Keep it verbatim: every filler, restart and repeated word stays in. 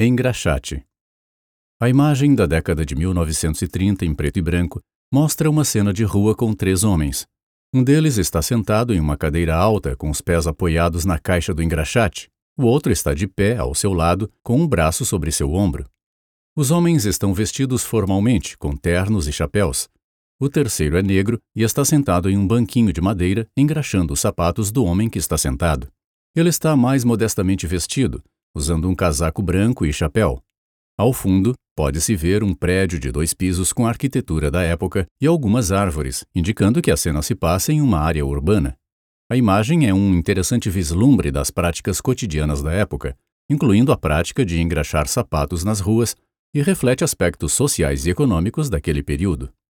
Engraxate. A imagem da década de mil novecentos e trinta, em preto e branco, mostra uma cena de rua com três homens. Um deles está sentado em uma cadeira alta, com os pés apoiados na caixa do engraxate. O outro está de pé, ao seu lado, com um braço sobre seu ombro. Os homens estão vestidos formalmente, com ternos e chapéus. O terceiro é negro e está sentado em um banquinho de madeira, engraxando os sapatos do homem que está sentado. Ele está mais modestamente vestido, usando um casaco branco e chapéu. Ao fundo, pode-se ver um prédio de dois pisos com a arquitetura da época e algumas árvores, indicando que a cena se passa em uma área urbana. A imagem é um interessante vislumbre das práticas cotidianas da época, incluindo a prática de engraxar sapatos nas ruas, e reflete aspectos sociais e econômicos daquele período.